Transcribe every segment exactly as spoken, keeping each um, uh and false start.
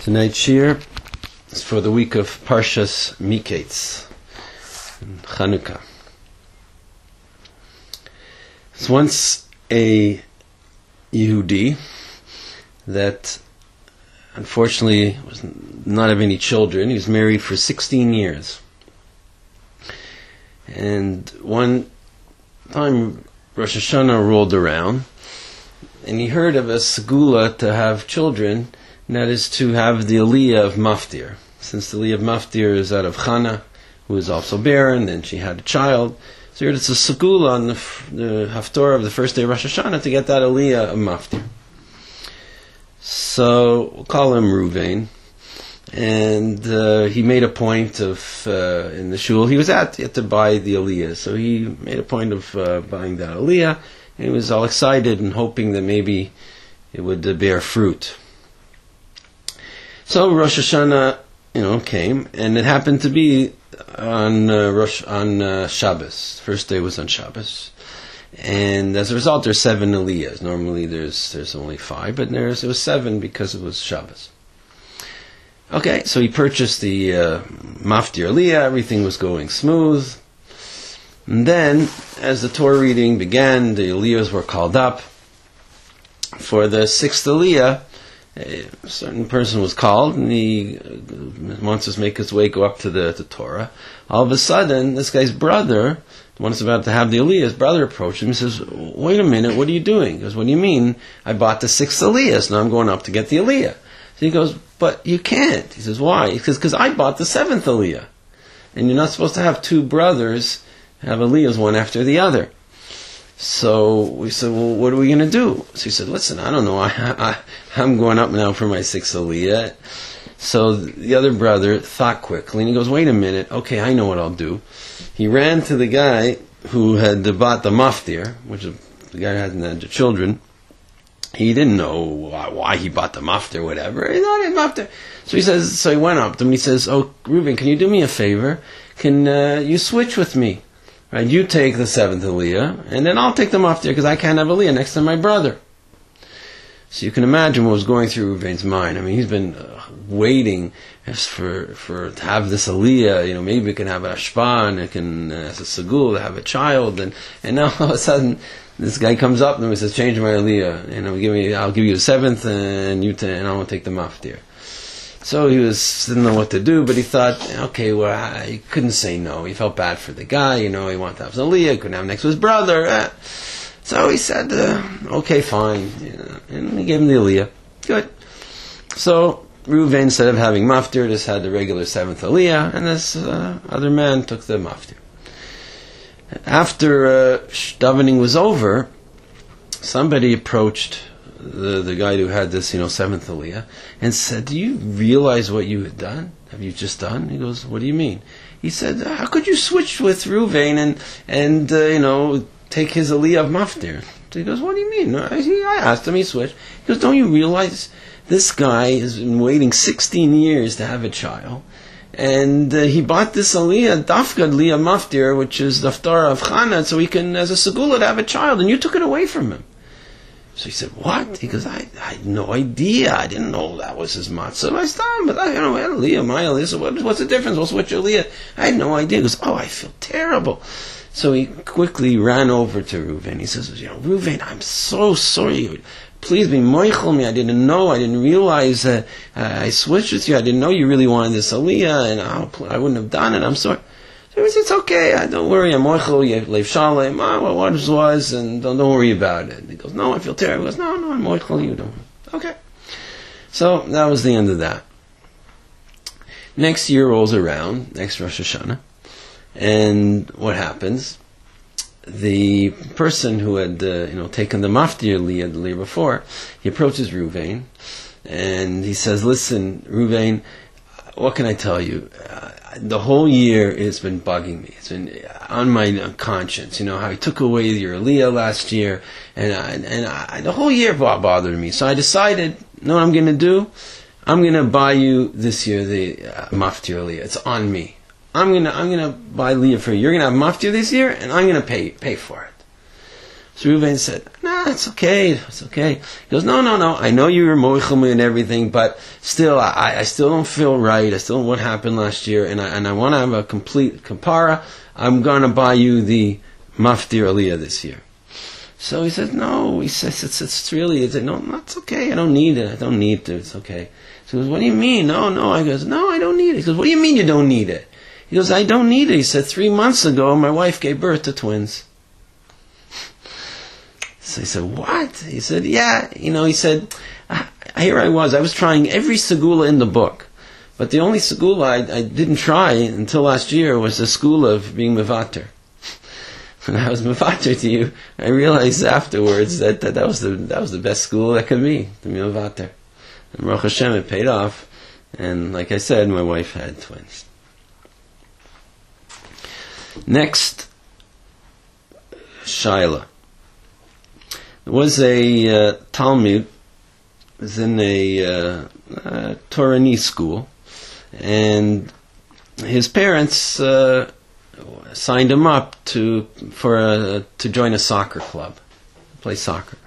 Tonight's shir is for the week of Parshas Miketz, Chanukah. It's once a Yehudi that unfortunately was not have any children. He was married for sixteen years. And one time Rosh Hashanah rolled around and he heard of a segula to have children, and that is to have the aliyah of Maftir. Since the aliyah of Maftir is out of Chana, who is also barren, and she had a child, so it's a segula on the, the haftorah of the first day of Rosh Hashanah to get that aliyah of Maftir. So we'll call him Ruvain, and uh, he made a point of uh, in the shul he was at, he had to buy the aliyah, so he made a point of uh, buying that aliyah, and he was all excited and hoping that maybe it would uh, bear fruit. So Rosh Hashanah, you know, came, and it happened to be on uh, Rosh on uh, Shabbos. First day was on Shabbos, and as a result, there's seven aliyahs. Normally, there's there's only five, but there's it was seven because it was Shabbos. Okay, so he purchased the uh, Maftir aliyah. Everything was going smooth, and then, as the Torah reading began, the aliyahs were called up. For the sixth aliyah, a certain person was called, and he wants to make his way go up to the to Torah. All of a sudden, this guy's brother, the one that's about to have the aliyah, his brother approached him and says, "Wait a minute, what are you doing?" He goes, "What do you mean? I bought the sixth aliyah, so now I'm going up to get the aliyah." So he goes, "But you can't." He says, "Why?" He says, "Because I bought the seventh aliyah, and you're not supposed to have two brothers have aliyahs one after the other." So we said, "Well, what are we going to do?" So he said, "Listen, I don't know. I, I, I'm going up now for my sixth aliyah." So the other brother thought quickly, and he goes, "Wait a minute. Okay, I know what I'll do." He ran to the guy who had bought the maftir, which is the guy who hadn't had the children. He didn't know why, why he bought the maftir, whatever. He thought it maftir. So he says, so he went up to him. He says, "Oh, Reuben, can you do me a favor? Can uh, you switch with me? Right, you take the seventh aliyah, and then I'll take them off there because I can't have aliyah next to my brother." So you can imagine what was going through Ruvain's mind. I mean, he's been uh, waiting for for to have this aliyah. You know, maybe it can have an ashpa, and it can uh, as a segul have a child, and and now all of a sudden this guy comes up and he says, "Change my aliyah. You know, give me, I'll give you the seventh, and you t- and I won't take the maftir." So he was didn't know what to do, but he thought, okay, well, he couldn't say no. He felt bad for the guy, you know. He wanted to have his aliyah, he couldn't have next to his brother. Eh. So he said, uh, okay, fine, you know, and he gave him the aliyah. Good. So Reuven, instead of having maftir, just had the regular seventh aliyah, and this uh, other man took the maftir. After uh, davening was over, somebody approached the the guy who had this, you know, seventh aliyah, and said, "Do you realize what you had done? Have you just done?" He goes, "What do you mean?" He said, "How could you switch with Ruvain and and uh, you know, take his aliyah of maftir?" So he goes, "What do you mean?" I, I asked him, he switched. He goes, "Don't you realize this guy has been waiting sixteen years to have a child, and uh, he bought this aliyah, dafka aliyah maftir, which is the haftarah of Chana, so he can, as a segula, to have a child, and you took it away from him." So he said, "What?" He goes, I, I had no idea. I didn't know that was his matzah. I stopped, but I, you know, I had aliyah, my aliyah. So what, what's the difference? We'll switch aliyah. I had no idea. He goes, "Oh, I feel terrible." So he quickly ran over to Reuven. He says, "You know, Reuven, I'm so sorry. Please be moichel me. I didn't know. I didn't realize uh, I switched with you. I didn't know you really wanted this aliyah, and I'll, I wouldn't have done it. I'm sorry." So he says, "It's okay. I, don't worry. I'm moichel. You leif shalem. What was was, and don't, don't worry about it." And he goes, "No, I feel terrible." He goes, "No, no, I'm moichel. You don't." Okay. So that was the end of that. Next year rolls around, next Rosh Hashanah, and what happens? The person who had uh, you know taken the maftir aliyah the year before, he approaches Ruvain, and he says, "Listen, Ruvain, what can I tell you? Uh, the whole year it's been bugging me. It's been on my conscience. You know how he took away your aliyah last year, and I, and I, the whole year bothered me. So I decided, you know what I'm going to do? I'm going to buy you this year the uh, maftir aliyah. It's on me. I'm gonna I'm gonna buy aliyah for you. You're gonna have maftir this year, and I'm gonna pay pay for it." So Reuven said, "Nah, ah, it's okay, it's okay. He goes, no, no, no, I know you were moichel and everything, but still, I, I still don't feel right. I still don't know what happened last year, and I, and I want to have a complete kapara. I'm going to buy you the maftir aliyah this year. So he says, no, he says, it's, it's really, it's, no, that's okay, I don't need it, I don't need it, it's okay. So he goes, what do you mean? No, no, I goes, no, I don't need it. He goes, what do you mean you don't need it? He goes, I don't need it. He said, three months ago, my wife gave birth to twins. So he said, what? He said, yeah, you know, he said, here I was, I was trying every segula in the book, but the only segula I, I didn't try until last year was the segula of being mevater. When I was mevater to you, I realized afterwards that, that that was the that was the best school that could be, to be mevater. And Baruch Hashem, it paid off, and like I said, my wife had twins. Next, Shaila. There was a uh, Talmud, was in a uh, uh, Torani school, and his parents uh, signed him up to for a, to join a soccer club, play soccer.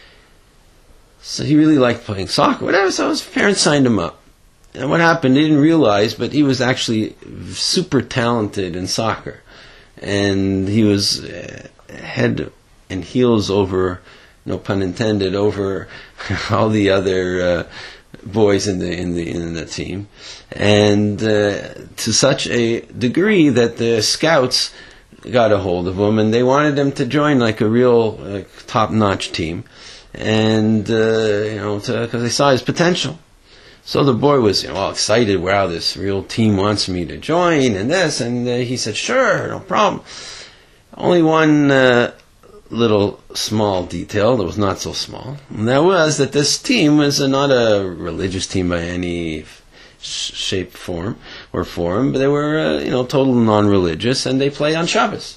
So he really liked playing soccer, whatever. So his parents signed him up, and what happened? They didn't realize, but he was actually super talented in soccer, and he was uh, head and heels over, no pun intended, over all the other uh, boys in the in the in the team, and uh, to such a degree that the scouts got a hold of him, and they wanted him to join like a real like, top-notch team, and uh, you know, because they saw his potential. So the boy was, you know, all excited. Wow, this real team wants me to join, and this, and uh, he said, "Sure, no problem." Only one uh, little small detail that was not so small, and that was that this team was a, not a religious team by any sh- shape, form, or form, but they were, uh, you know, total non-religious, and they played on Shabbos.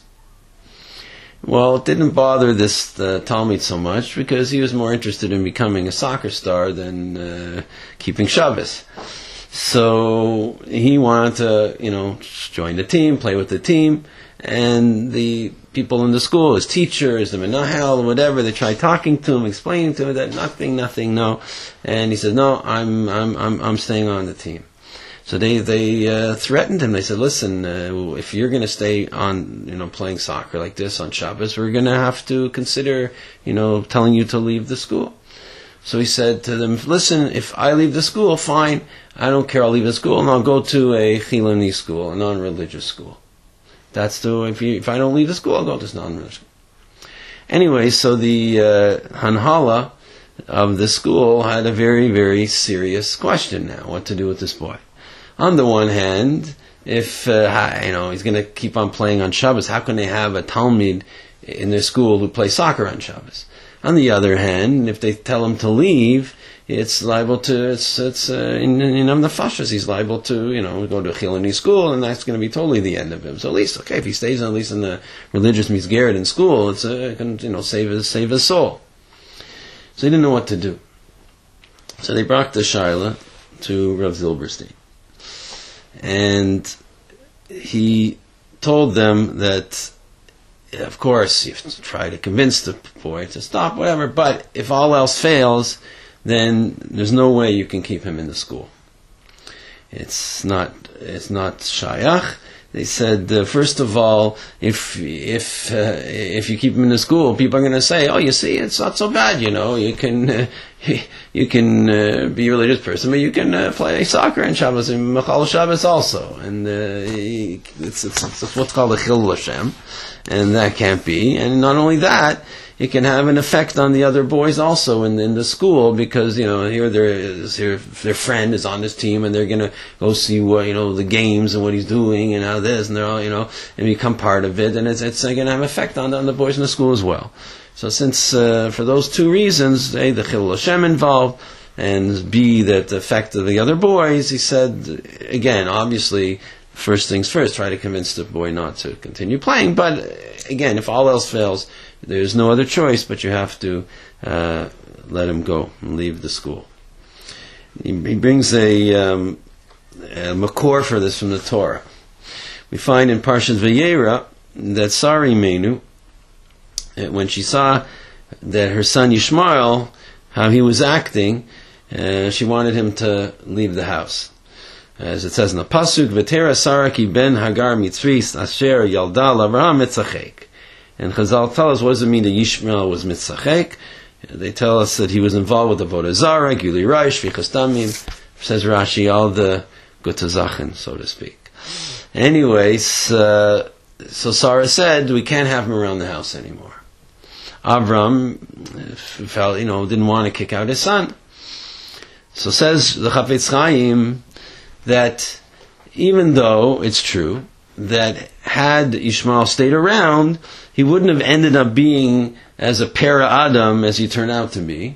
Well, it didn't bother this uh, Talmud so much because he was more interested in becoming a soccer star than uh, keeping Shabbos. So he wanted to, you know, join the team, play with the team, and the people in the school, his teachers, the menahel, whatever, they tried talking to him, explaining to him that nothing, nothing, no, and he said, "No, I'm, I'm, I'm, I'm staying on the team." So they they uh, threatened him. They said, "Listen, uh, if you're going to stay on, you know, playing soccer like this on Shabbos, we're going to have to consider, you know, telling you to leave the school." So he said to them, "Listen, if I leave the school, fine. I don't care. I'll leave the school and I'll go to a Chiloni school, a non-religious school. That's the if you, if I don't leave the school, I'll go to this non-religious school." Anyway, so the uh, Hanhala of the school had a very, very serious question now: what to do with this boy? On the one hand, if uh, you know he's going to keep on playing on Shabbos, how can they have a Talmud in their school who plays soccer on Shabbos? On the other hand, if they tell him to leave, it's liable to it's it's uh, in in Am Nefashos, he's liable to you know go to a Chiloni school, and that's going to be totally the end of him. So at least okay, if he stays at least in the religious misgeret in school, it's uh, can you know save his save his soul. So they didn't know what to do. So they brought the Shaila to Rav Zilberstein. And he told them that, of course, you have to try to convince the boy to stop, whatever, but if all else fails, then there's no way you can keep him in the school. It's not, it's not shayach. They said, uh, first of all, if if uh, if you keep him in the school, people are going to say, "Oh, you see, it's not so bad. You know, you can uh, you can uh, be a religious person, but you can uh, play soccer on Shabbos and Mechal Shabbos also." And uh, it's, it's it's what's called a Chilul Hashem, and that can't be. And not only that, it can have an effect on the other boys also in, in the school, because, you know, here their here their friend is on this team and they're going to go see what, you know, the games and what he's doing and how this, and they're all, you know, and become part of it, and it's, it's going to have an effect on, on the boys in the school as well. So since, uh, for those two reasons, A, the Chilul Hashem involved, and B, that the effect of the other boys, he said, again, obviously, first things first, try to convince the boy not to continue playing, but again, if all else fails, there's no other choice, but you have to uh, let him go and leave the school. He, he brings a, um, a makor for this from the Torah. We find in Parshas Vayera that Sari Menu, when she saw that her son Yishmael, how he was acting, uh, she wanted him to leave the house. As it says in the Pasuk, V'tera Sarah ki ben Hagar mitzris asher yalda l'Avraham mitzachek. And Chazal tell us, what does it mean that Yishmael was mitzachek? They tell us that he was involved with the Avodah Zarah, Gili Raish, Fichas Damim, says Rashi, all the Gutazachin, so to speak. Anyways, uh, so Sarah said, we can't have him around the house anymore. Avram felt, you know, didn't want to kick out his son. So says the Chafetz Chaim that even though it's true that had Ishmael stayed around, he wouldn't have ended up being as a para Adam as he turned out to be.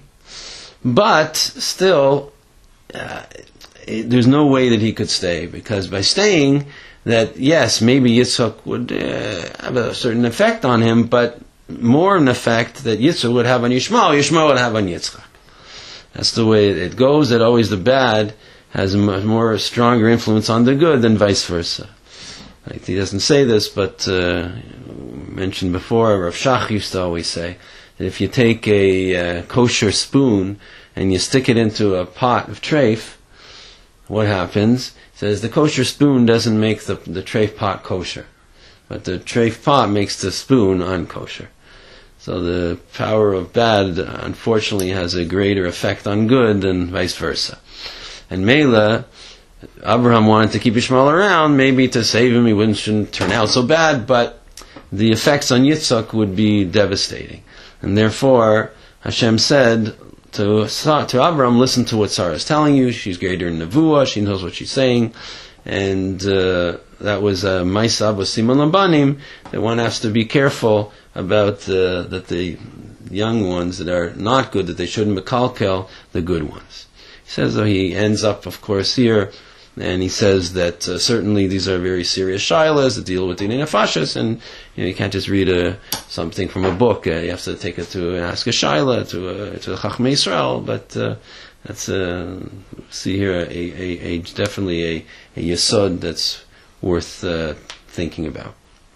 But still, uh, it, there's no way that he could stay, because by staying, that yes, maybe Yitzchak would uh, have a certain effect on him, but more an effect that Yitzchak would have on Yishmael, Yishmael would have on Yitzchak. That's the way it goes, that always the bad has a much more stronger influence on the good than vice versa. Like, he doesn't say this, but uh, mentioned before, Rav Shach used to always say that if you take a uh, kosher spoon and you stick it into a pot of treif, what happens? He says the kosher spoon doesn't make the, the treif pot kosher, but the treif pot makes the spoon unkosher. So the power of bad, unfortunately, has a greater effect on good than vice versa. And Mela, Abraham wanted to keep Ishmael around, maybe to save him. He wouldn't shouldn't turn out so bad, but the effects on Yitzchak would be devastating. And therefore, Hashem said to to Abraham, listen to what Sarah is telling you. She's greater in Nevuah. She knows what she's saying. And uh, that was a Maisa with Simon Labanim, that one has to be careful about uh, that the young ones that are not good, that they shouldn't mekalkel the good ones. He says, though, he ends up, of course, here, and he says that uh, certainly these are very serious shilas that deal with the nefashos, and you know, you can't just read a, something from a book. Uh, you have to take it to ask a shaila to a, to a Chachmei Yisrael. But uh, that's uh, see here a, a, a definitely a, a yesod that's worth uh, thinking about.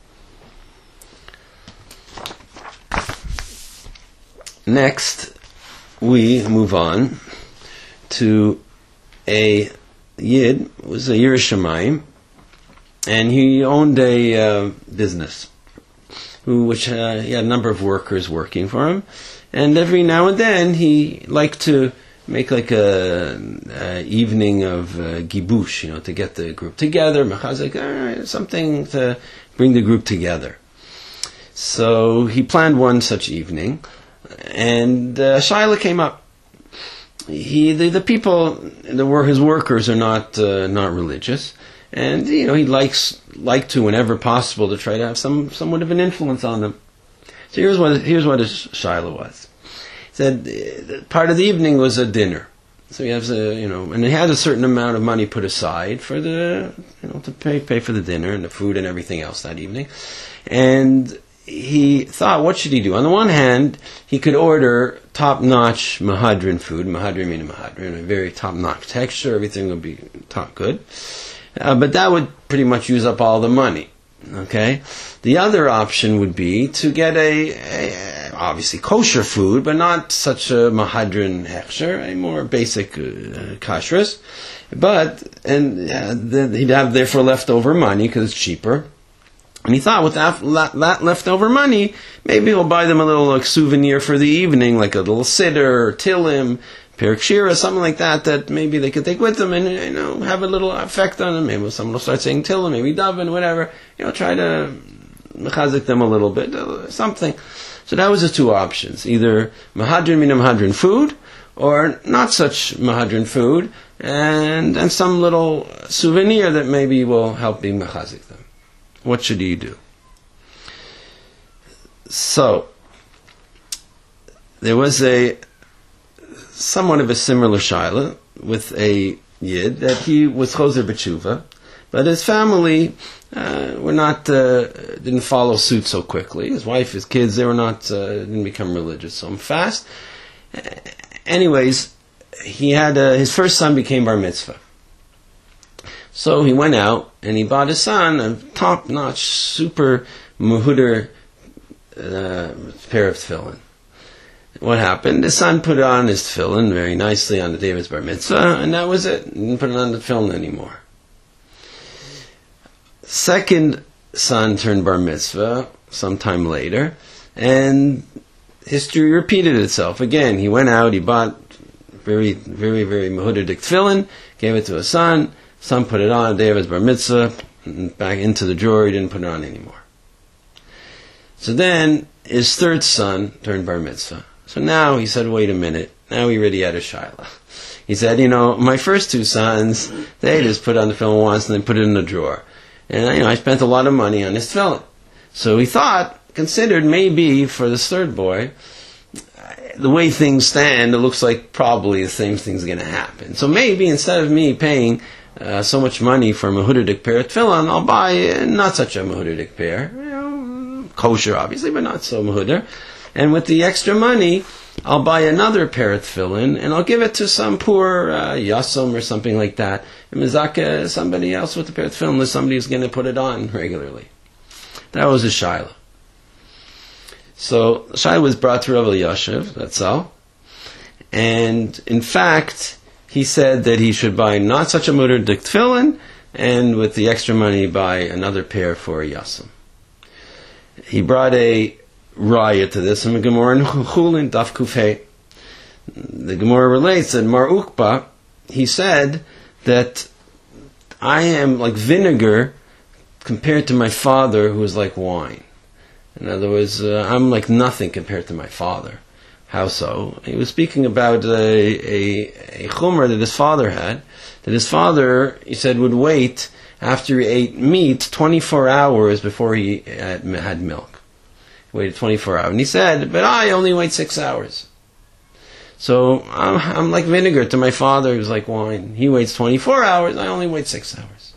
Next, we move on to a Yid, was a Yerushalayim, and he owned a uh, business, who, which uh, he had a number of workers working for him, and every now and then he liked to make like a, a evening of uh, gibush, you know, to get the group together, mechazik, uh, something to bring the group together. So he planned one such evening, and uh, Shaila came up. He, the, the people that were his workers are not uh, not religious, and you know he likes like to, whenever possible, to try to have some somewhat of an influence on them. So here's what here's what his shaila was. He said uh, part of the evening was a dinner, so he has a you know, and he had a certain amount of money put aside for the you know to pay pay for the dinner and the food and everything else that evening, and he thought, what should he do? On the one hand, he could order top-notch Mahadran food. Mahadran meaning Mahadran, a very top-notch texture. Everything would be top good. Uh, but that would pretty much use up all the money. Okay? The other option would be to get a, a obviously kosher food, but not such a Mahadran hechsher, a more basic uh, kashrus. But, and uh, the, he'd have therefore leftover money because it's cheaper. And he thought, with that, that leftover money, maybe he'll buy them a little like, souvenir for the evening, like a little siddur, or tilim, perik shira, something like that, that maybe they could take with them and, you know, have a little effect on them. Maybe someone will start saying tilim, maybe daven, whatever. You know, try to mechazik them a little bit, uh, something. So that was the two options. Either mahadrin mina mahadrin food, or not such mahadrin food, and, and some little souvenir that maybe will help be mechazik them. What should he do? So, there was a somewhat of a similar shaila with a yid that he was chozer b'tshuva, but his family uh, were not uh, didn't follow suit so quickly. His wife, his kids, they were not uh, didn't become religious so fast. Anyways, he had uh, his first son became bar mitzvah. So he went out and he bought his son a top-notch, super muhuder uh, pair of tefillin. what happened? The son put on his tefillin very nicely on the day of his bar mitzvah, and that was it. He didn't put it on the tefillin anymore. Second son turned bar mitzvah sometime later, and history repeated itself. Again, he went out, he bought very, very, very mehudadik tefillin, gave it to his son. Son put it on the day of his bar mitzvah, and back into the drawer, he didn't put it on anymore. So then, his third son turned bar mitzvah. So now he said, wait a minute, now he already had a shaila. He said, you know, my first two sons, they just put on the tefillin once and then put it in the drawer. And, you know, I spent a lot of money on this tefillin. So he thought, considered maybe for this third boy, the way things stand, it looks like probably the same thing's going to happen. So maybe instead of me paying uh, so much money for a mehudadik pair of tefillin, I'll buy uh, not such a mehudadik pair. You know, kosher, obviously, but not so mehudar. And with the extra money, I'll buy another pair of tefillin, and I'll give it to some poor uh, yasam or something like that. And mizaka somebody else with a pair of tefillin, unless somebody's going to put it on regularly. That was a shaila. So, shaila was brought to Rav Elyashiv, that's all. And, in fact, he said that he should buy not such a mehudadik tefillin, and with the extra money, buy another pair for a yasam. He brought a raya to this in the Gemara in Chulin Daf Kufay. The Gemara relates that Mar Ukba, he said that I am like vinegar compared to my father, who is like wine. In other words, uh, I'm like nothing compared to my father. How so? He was speaking about a, a, a chumrah that his father had, that his father, he said, would wait after he ate meat twenty-four hours before he had, had milk. Waited twenty-four hours. And he said, but I only wait six hours. So I'm, I'm like vinegar to my father, who's like wine. He waits twenty-four hours, I only wait six hours.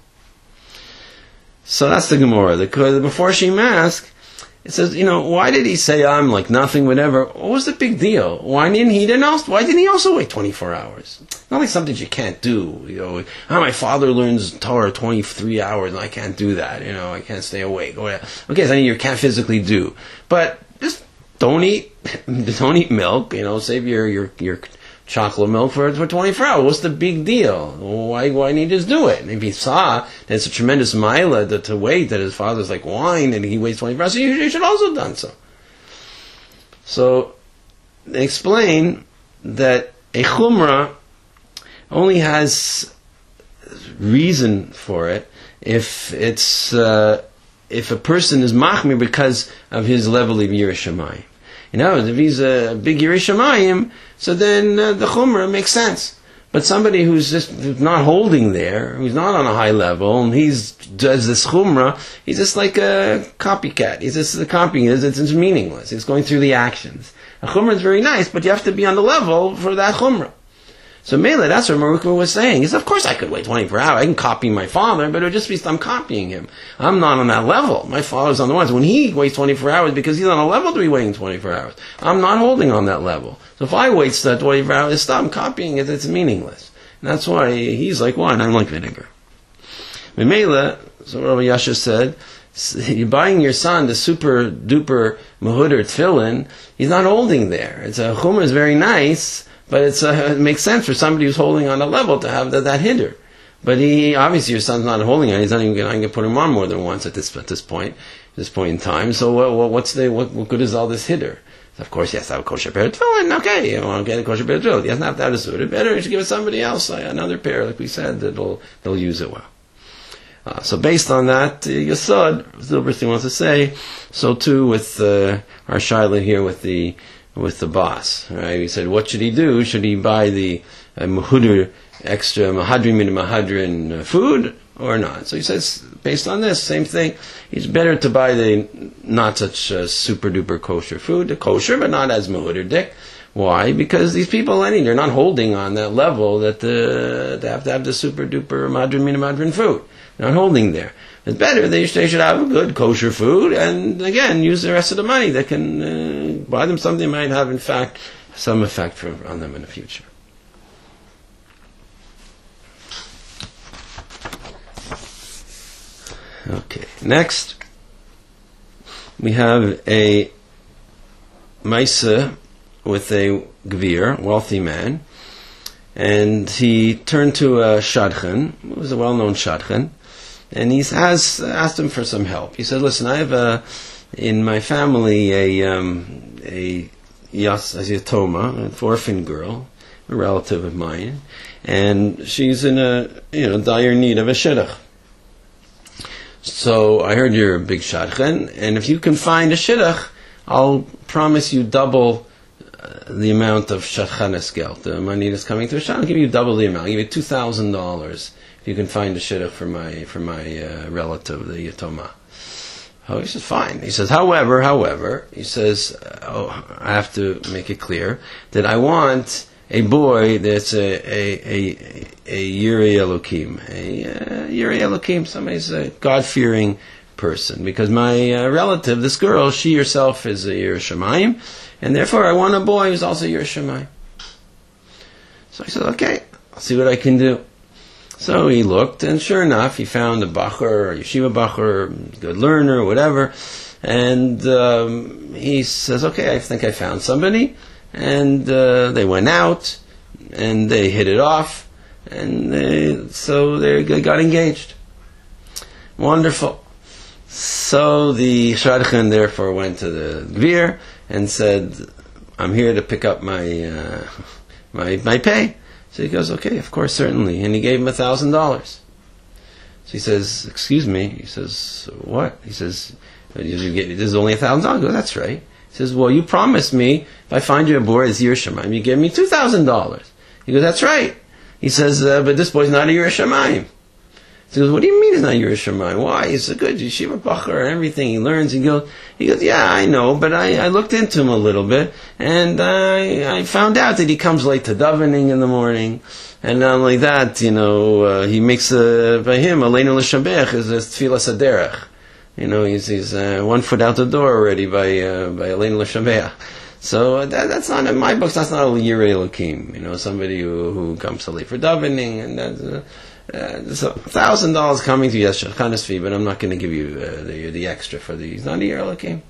So that's the Gemara. The, before she asked, it says, you know, why did he say I'm like nothing, whatever? What was the big deal? Why didn't he didn't also, why didn't he also wait twenty-four hours? Not like something you can't do. You know, oh, my father learns Torah twenty-three hours and I can't do that. You know, I can't stay awake. Okay, something you can't physically do. But just don't eat, don't eat milk. You know, save your your your chocolate milk for for twenty-four hours. What's the big deal? Why why didn't he just do it? And if he saw that it's a tremendous mila to, to wait, that his father's like wine and he waits twenty-four hours, so you, you should also have done so. So they explain that a chumrah only has reason for it if it's uh, if a person is machmir because of his level of Yiras Shamayim. You know, if he's a big Yiras Shamayim, so then uh, the chumrah makes sense. But somebody who's just who's not holding there, who's not on a high level, and he's does this chumrah, he's just like a copycat. He's just a copying. It's, it's meaningless. It's going through the actions. A chumrah is very nice, but you have to be on the level for that chumrah. So Mela, that's what Marukah was saying. He said, of course I could wait twenty-four hours. I can copy my father, but it would just be I'm copying him. I'm not on that level. My father's on the ones. When he waits twenty-four hours, because he's on a level to be waiting twenty-four hours. I'm not holding on that level. So if I wait twenty-four hours, stop I'm copying it. It's meaningless. And that's why he's like wine. I'm like vinegar. Mela, so Rabbi Yasha said, you're buying your son the super duper mehudar tefillin. He's not holding there. It's a chumrah is very nice. But it's, uh, it makes sense for somebody who's holding on a level to have that, that hinder. But he, obviously your son's not holding on. He's not even going to put him on more than once at this, at this point, this point in time. So what, what's the, what, what good is all this hinder? So of course he has to have a kosher pair of tefillin. Okay, you want to get a kosher pair of tefillin. He doesn't have to have a suit. Better, you should give it somebody else, like another pair, like we said, that'll, they'll use it well. Uh, so based on that, uh, Yesod, Zilberstein wants to say, so too with, uh, our shaila here with the, with the boss, right? He said, what should he do? Should he buy the uh, mehudar, extra mahadrin min mahadrin uh, food or not? So he says, based on this, same thing. It's better to buy the not such uh, super duper kosher food, the kosher, but not as mehudar dik. Why? Because these people, any they're not holding on that level that the, they have to have the super duper mahadrin min mahadrin food. They're not holding there. It's better they should have a good kosher food and again use the rest of the money that can uh, buy them something that might have in fact some effect for, on them in the future. Okay, next we have a Maisa with a gvir, wealthy man, and he turned to a shadchan, who was a well-known shadchan, and he has asked him for some help. He said, "Listen, I have a, in my family a um, a yas a yatoma, an orphan girl, a relative of mine, and she's in a you know dire need of a shidduch. So I heard you're a big shadchan, and if you can find a shidduch, I'll promise you double uh, the amount of shadchanes geld, the money that's coming to a shadchan. I'll give you double the amount. I'll give you two thousand dollars if you can find a shidduch for my for my uh, relative, the yatoma." Oh, he says, fine. He says, however, however, he says, oh, I have to make it clear that I want a boy that's a a a, a Yirei Elokim, a uh, Yirei Elokim, somebody's a God-fearing person, because my uh, relative, this girl, she herself is a Yirei Shamayim, and therefore I want a boy who's also Yirei Shamayim. So I said, okay, I'll see what I can do. So he looked, and sure enough, he found a bacher, a yeshiva bacher, good learner, whatever. And um, he says, okay, I think I found somebody. And uh, they went out, and they hit it off, and they, so they got engaged. Wonderful. So the shadchan therefore went to the gvir and said, I'm here to pick up my uh, my my pay. So he goes, okay, of course, certainly. And he gave him a thousand dollars. So he says, excuse me. He says, what? He says, did you get, this is only a thousand dollars. I go, that's right. He says, well, you promised me if I find you a boy as Yirei Shamayim, you give me two thousand dollars. He goes, that's right. He says, uh, but this boy's not a Yirei Shamayim. He goes, what do you mean he's not Yirei Shamayim? Why? He's a good yeshiva bacher and everything. He learns. He goes, he goes, yeah, I know, but I, I looked into him a little bit, and I, I found out that he comes late to davening in the morning, and not only that, you know, uh, he makes uh, by him Aleinu L'Shabech is a tefillas haderech. You know, he's he's uh, one foot out the door already by uh, by Aleinu L'Shabech. So uh, that, that's not in my books. That's not a Yirei Elokim. You know, somebody who who comes so late for davening, and that's. Uh, Uh, so a thousand dollars coming to you, yes, shadchanas fee, but I'm not going to give you uh, the the extra for these. Not a Yirei Elokim.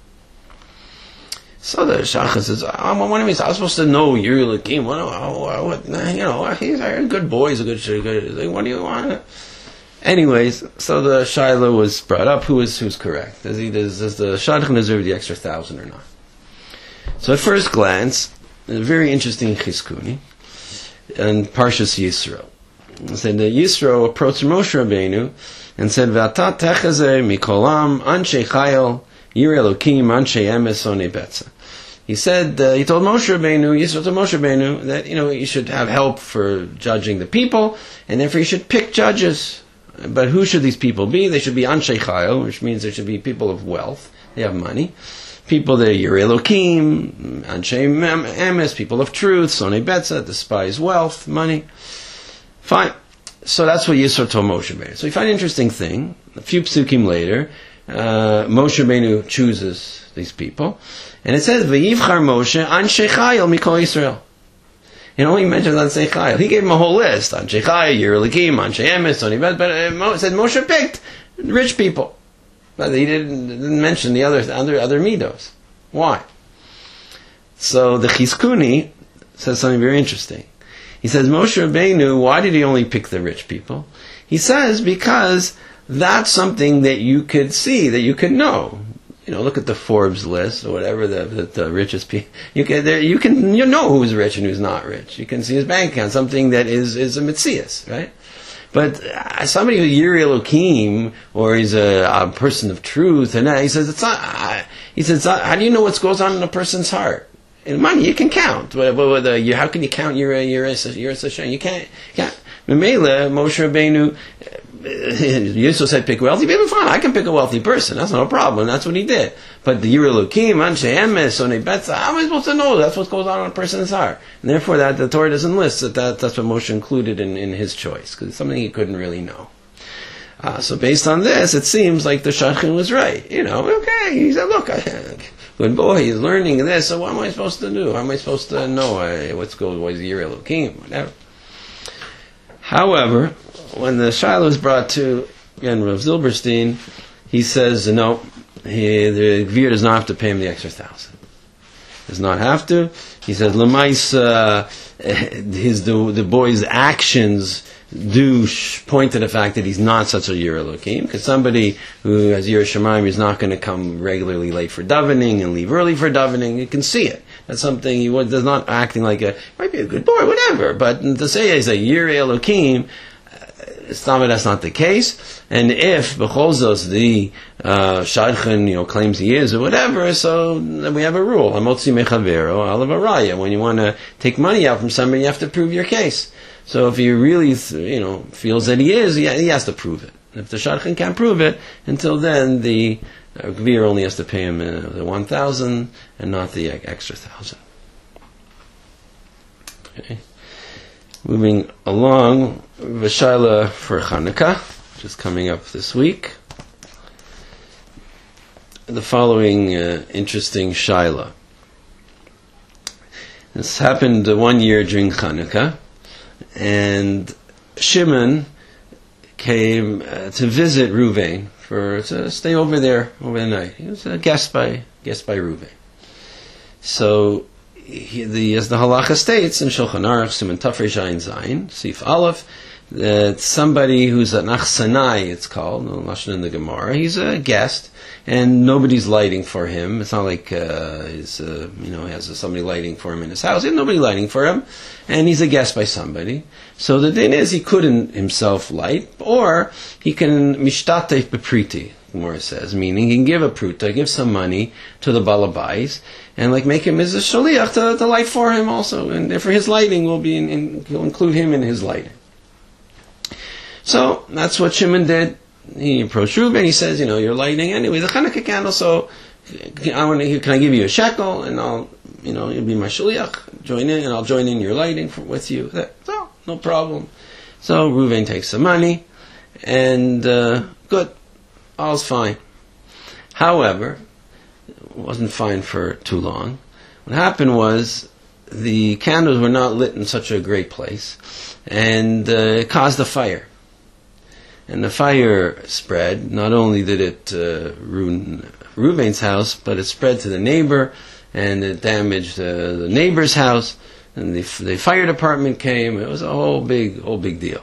So the shadchan says, "I'm one of these. I was supposed to know Yirei Elokim. What, what, what? You know, he's a good boy. He's a good, good. What do you want?" Anyways, so the shaila was brought up. Who is who's correct? Does he does, does the shadchan deserve the extra thousand or not? So at first glance, a very interesting chizkuni and Parshas Yisro. Said that Yisro approached Moshe Rabbeinu and said, "V'ata techazeh mikolam anshe chayil Yirei Elokim anshe emes onei betza." He said, uh, he told Moshe Rabbeinu, Yisro told Moshe Rabbeinu that you know you should have help for judging the people, and therefore you should pick judges. But who should these people be? They should be anshe chayil, which means they should be people of wealth. They have money. People that are Yirei Elokim, anshe emes, people of truth, onei betza, despise wealth, money. Fine. So that's what Yisro told Moshe Rabbeinu. So we find an interesting thing. A few psukim later, uh, Moshe Rabbeinu chooses these people. And it says, V'yivchar Moshe anshe chayil mikol Yisrael. It only mentions anshe chayil. He gave him a whole list. Anshe chayil, Yirei Elokim, anshe emes, onei betza. But uh, it said Moshe picked rich people. But he didn't, didn't mention the other, other, other midos. Why? So the Chizkuni says something very interesting. He says, Moshe Rabbeinu, why did he only pick the rich people? He says, because that's something that you could see, that you could know. You know, look at the Forbes list or whatever, the, the, the richest people. You can, there, you can, you know who's rich and who's not rich. You can see his bank account, something that is, is a mitzias, right? But uh, somebody who's Yirei Elokim, or he's a, a person of truth, and uh, he says, it's not, uh, he says, uh, how do you know what goes on in a person's heart? In money, you can count. But, but uh, you, how can you count your your your Hashem? You can't. can't. Memela, Moshe Rabbeinu, Yisro said, "Pick wealthy people." Fine, I can pick a wealthy person. That's no problem. That's what he did. But the Yirei Elokim, anshe emes, onei betza. How am I supposed to know? That's what goes on in a person's heart. And therefore, that the Torah doesn't list that. that that's what Moshe included in, in his choice, because it's something he couldn't really know. Uh, so based on this, it seems like the shadchan was right. You know, okay. He said, "Look, I." Good boy, he's learning this, so what am I supposed to do? How am I supposed to know uh, what's going on, Yirei Elokim, whatever? However, when the Shiloh is brought to, again, Rav Zilberstein, he says, no, he, the Gvir does not have to pay him the extra thousand. does not have to. He says, Lemais, uh, his, the, the boy's actions do sh- point to the fact that he's not such a Yireh Elokim, because somebody who has Yireh Shamayim is not going to come regularly late for davening and leave early for davening. You can see it. That's something he was not acting like a, might be a good boy, whatever, but to say he's a Yireh Elokim, it's not, that's not the case. And if B'cholzos, the uh, Shadchan, you know, claims he is or whatever, so then we have a rule. Hamotzi mechavero alav araya. When you want to take money out from somebody, you have to prove your case. So if he really, you know, feels that he is, he, he has to prove it. If the Shadchan can't prove it, until then the uh, Gvir only has to pay him uh, the one thousand and not the extra thousand. Okay. Moving along, V'shaila for Chanukah, which is coming up this week. The following uh, interesting shaila. This happened uh, one year during Chanukah, and Shimon came uh, to visit Ruvain for to stay over there over the night. He was a guest by guest by Ruvain. So. He, the, as the halacha states in Shulchan Aruch, Siman Tafrei Zayin Zayin, Sif Aleph, that somebody who's an achsanai, it's called, no lashon in the Gemara, he's a guest, and nobody's lighting for him. It's not like uh, he's, uh, you know, he has somebody lighting for him in his house. He has nobody lighting for him, and he's a guest by somebody. So the thing is, he couldn't himself light, or he can mishtatef bepriti. Gemara says, meaning he can give a pruta, give some money to the balabais, and like make him as a shaliach to, to light for him also, and for his lighting will be in, in, he'll include him in his lighting. So that's what Shimon did. He approached Reuben. He says, you know, you're lighting anyway the Chanukah candle, so I want to, can I give you a shekel, and I'll, you know, you'll be my shaliach. Join in, and I'll join in your lighting for, with you. So no problem. So Reuben takes the money, and uh, good. All's fine. However, it wasn't fine for too long. What happened was the candles were not lit in such a great place, and uh, it caused a fire. And the fire spread. Not only did it uh, ruin Reuven's house, but it spread to the neighbor, and it damaged uh, the neighbor's house. And the, the fire department came. It was a whole big, whole big deal.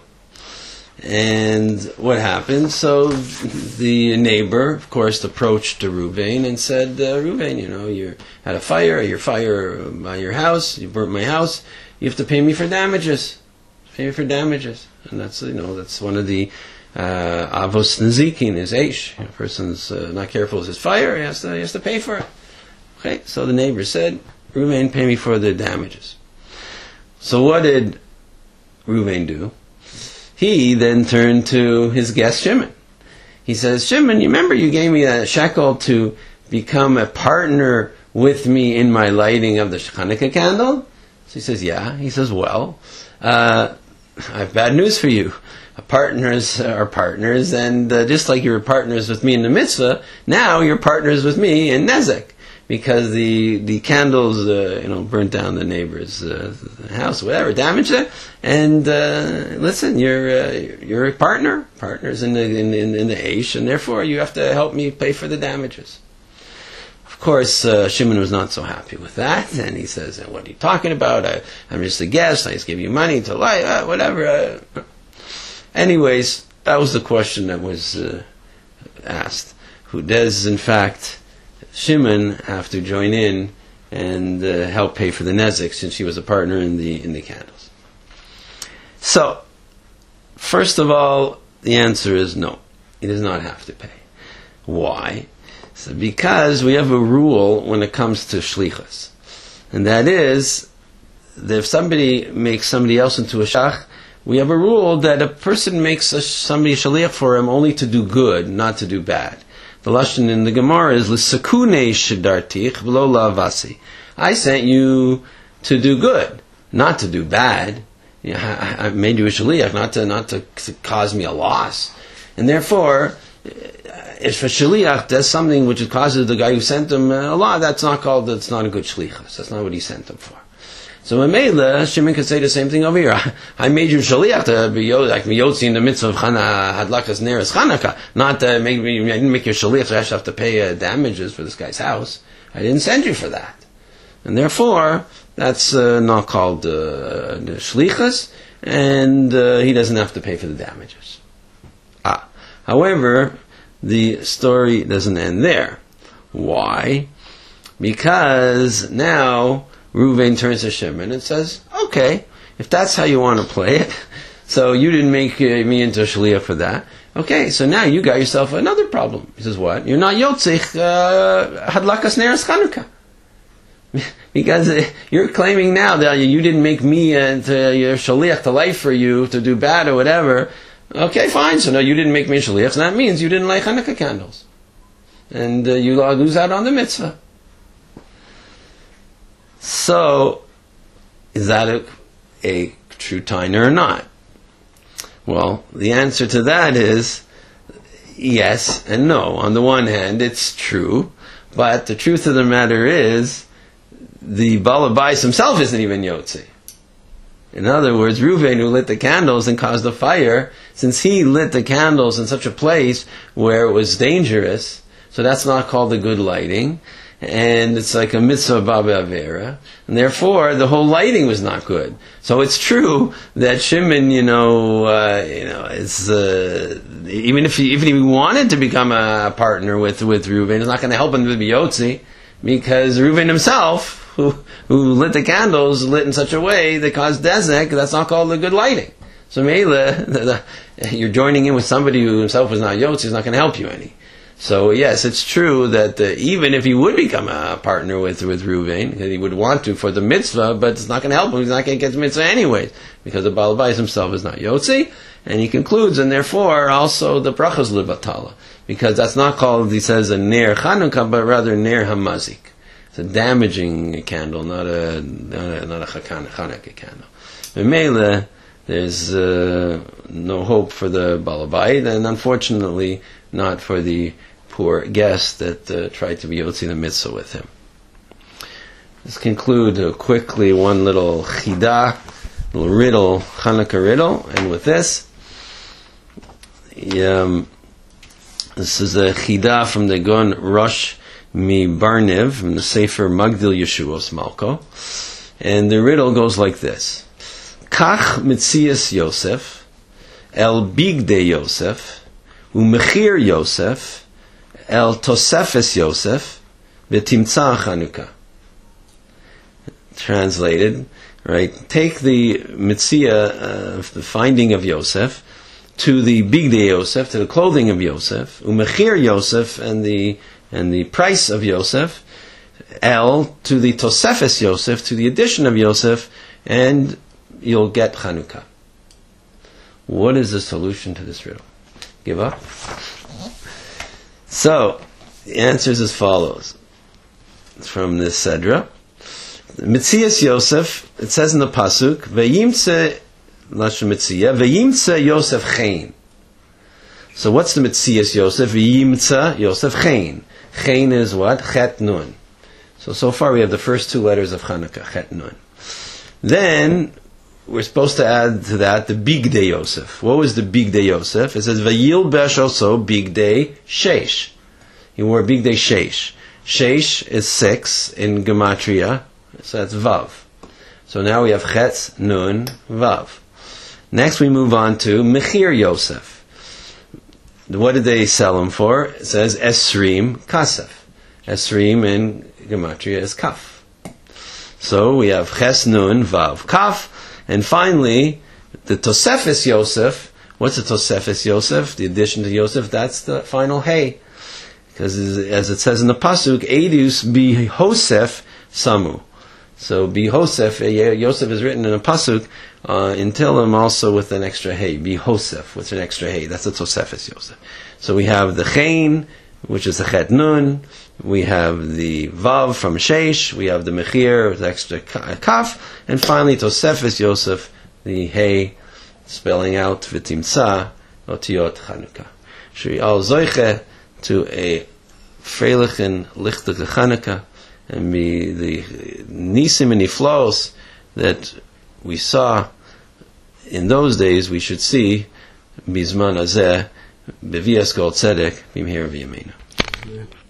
And what happened? So the neighbor, of course, approached Reuven and said, uh, Reuven, you know, you had a fire, your fire by your house, you burnt my house, you have to pay me for damages. Pay me for damages. And that's, you know, that's one of the uh, avos nezikin, is eish. If a person's uh, not careful with his fire, he has to, he has to pay for it. Okay, so the neighbor said, Reuven, pay me for the damages. So what did Reuven do? He then turned to his guest Shimon. He says, Shimon, you remember you gave me that shekel to become a partner with me in my lighting of the Chanukah candle? So he says, yeah. He says, well, uh, I have bad news for you. Partners are partners, and uh, just like you were partners with me in the mitzvah, now you're partners with me in nezek. Because the the candles, uh, you know, burnt down the neighbor's uh, house, whatever, damaged it. And uh, listen, you're uh, you're a partner, partners in the in, in, in the eish, and therefore you have to help me pay for the damages. Of course, uh, Shimon was not so happy with that, and he says, "What are you talking about? I, I'm just a guest. I just give you money to lie, uh, whatever." Uh. Anyways, that was the question that was uh, asked. Who does, in fact, Shimon have to join in and uh, help pay for the nezek, since she was a partner in the in the candles? So, first of all, the answer is no. He does not have to pay. Why? So because we have a rule when it comes to shlichus, and that is that if somebody makes somebody else into a shach, we have a rule that a person makes a, somebody a shaliach for him only to do good, not to do bad. The lashon in the Gemara is l'sakune shedartich v'lo la'avasi. I sent you to do good, not to do bad. You know, I, I made you a shaliach, not to not to, to cause me a loss. And therefore, if a shaliach does something which causes the guy who sent him a lot, that's not called. That's not a good shlichus. That's not what he sent him for. So Mamela, Shimon could say the same thing over here. I made you shaliach to be like miyotzi in the midst of Chana Hadlakas Neres Chanukah. Not to make I didn't make you shaliach, so I have to pay uh, damages for this guy's house. I didn't send you for that. And therefore, that's uh, not called uh, shlichus, and uh, he doesn't have to pay for the damages. Ah, however, the story doesn't end there. Why? Because now Reuven turns to Shimon and says, okay, if that's how you want to play it, so you didn't make uh, me into a shliach for that, okay, so now you got yourself another problem. He says, what? You're not yotzich uh, hadlakas neres Chanukah. Because uh, you're claiming now that you didn't make me uh, into your shliach to life for you, to do bad or whatever. Okay, fine, so now you didn't make me a shliach, so that means you didn't light Hanukkah candles. And uh, you lose out on the mitzvah. So, is that a, a true taina or not? Well, the answer to that is yes and no. On the one hand, it's true, but the truth of the matter is the Baal Habais himself isn't even Yotzi. In other words, Reuven, who lit the candles and caused the fire, since he lit the candles in such a place where it was dangerous, so that's not called the good lighting, and it's like a mitzvah baba avera, and therefore the whole lighting was not good. So it's true that Shimon, you know, uh, you know, is uh, even if he even if he wanted to become a partner with with Reuven, it's not going to help him to be Yotzi, because Reuven himself, who who lit the candles, lit in such a way that caused dezek, that's not called the good lighting. So Meila, you're joining in with somebody who himself was not Yotzi, is not going to help you any. So yes, it's true that uh, even if he would become a partner with with Reuven, he would want to for the mitzvah, but it's not going to help him. He's not going to get the mitzvah anyways, because the Baal Habais himself is not Yotzi. And he concludes, and therefore also the brachas libatala, because that's not called, he says, a ner Chanukah, but rather ner hamazik. It's a damaging candle, not a not a, not a Chanukah candle. Memele, there's uh, no hope for the Baal Habais, and unfortunately not for the poor guest that uh, tried to be Yotzi the mitzvah with him. Let's conclude uh, quickly one little chidah, little riddle, Chanukah riddle, and with this, um, this is a chidah from the Gon Rosh Mi Barniv, from the Sefer Magdil Yeshuos Malko, and the riddle goes like this: Kach mitzias Yosef el bigdei Yosef u'mechir Yosef el tosefes Yosef v'timtza Chanukah. Translated, right? Take the mitzia, uh, the finding of Yosef, to the bigdei Yosef, to the clothing of Yosef, u'mechir Yosef, and the and the price of Yosef, el, to the tosefes Yosef, to the addition of Yosef, and you'll get Chanukah. What is the solution to this riddle? Give up? So, the answer is as follows. It's from this Sedra. Mitzias Yosef, it says in the Pasuk, V'yimtze, Lashon Mitziyah, V'yimtze Yosef Chain. So what's the Mitzias Yosef? V'yimtze Yosef Chain. Chain is what? Chet Nun. So, so far we have the first two letters of Chanukah, Chet Nun. Then, we're supposed to add to that the bigdei Yosef. What was the bigdei Yosef? It says, Vayilbesh also bigdei Sheish. He wore bigdei Sheish. Sheish is six in Gematria, so that's Vav. So now we have Chet, Nun, Vav. Next we move on to Mechir Yosef. What did they sell him for? It says Esrim Kasef. Esrim in Gematria is Kaf. So we have Ches, Nun, Vav, Kaf. And finally, the Tosefes Yosef. What's the Tosefes Yosef? The addition to Yosef, that's the final Hey. Because as it says in the Pasuk, Eidus Bihosef Samu. So Bihosef, Yosef is written in a Pasuk, uh, in Tillim also with an extra Hey. Bihosef, with an extra Hey. That's the Tosefes Yosef. So we have the Chain, which is the Chet Nun. We have the Vav from Sheish. We have the Mechir with extra Kaf. And finally, Tosefes Yosef, the Hey, spelling out V'timtza Otiyot Chanukah. Shri al Zoiche to a freilichen lichtige Chanukah, and be the nisim and niflos that we saw in those days, we should see bizman hazeh bevias kol tzedek b'mehir v'yameinu.